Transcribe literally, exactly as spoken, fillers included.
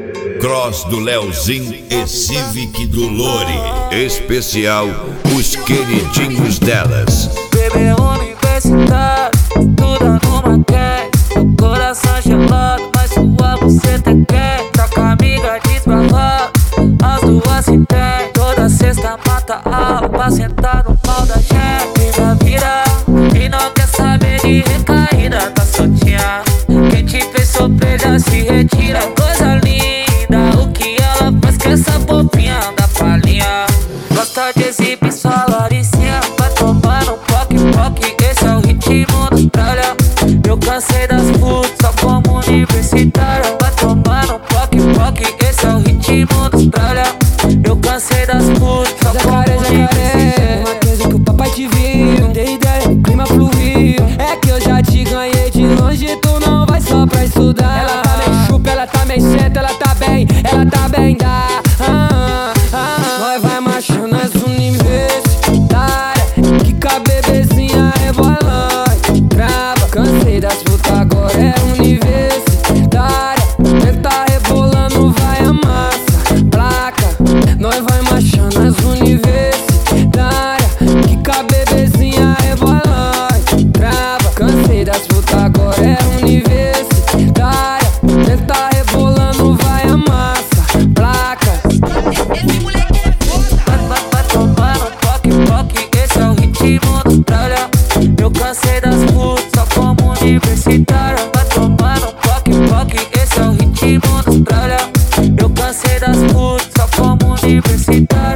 Cross do Leozinho e Civic do Lore. Especial, os queridinhos delas. Bebê universitário, tudo numa quer. O coração gelado, mas sua buceta quer. Tá com a amiga desbravada, as duas se tem. Toda sexta mata a aula pra sentar no pau da gente. Vira, vira, e não quer saber de recaída, tá soltinha. Quem te fez sofrer já se retira. Coisa linda, o que ela faz com essa bobinha da palhinha. Gosta de exibir sua laricinha, vai tomar no poque, poque. Esse é o ritmo da Austrália. Eu cansei das putas, só como universitária. Vai tomar no poque, poque. Esse é o ritmo da Austrália. Eu cansei das putas, só como universitária. Uma coisa que o papai te viu, dei ideia, o clima fluiu. É que eu já te ganhei de longe, tu não vai só pra estudar. Ela tá bem chupa, ela tá bem senta, ela tá bem, ela tá bem dá. Ah, ah, ah. Nós vai marchando as universitárias, que com a bebezinha rebolante, trava. Cansei das putas, agora é universitária. Tenta rebolando, vai a massa, placa. Nós vai marchando as universitárias, que com a bebezinha rebolante, trava. Cansei das putas, agora é universitária. Tenta rebolando, vai a massa, placa. Esse moleque é foda. Vai, vai, vai tomar no poque, poque. Esse é o ritmo da Austrália. Eu cansei das putas, só como universitária. Vai tomar no poque, poque. Esse é o ritmo da Austrália. Eu cansei das putas, só como universitária.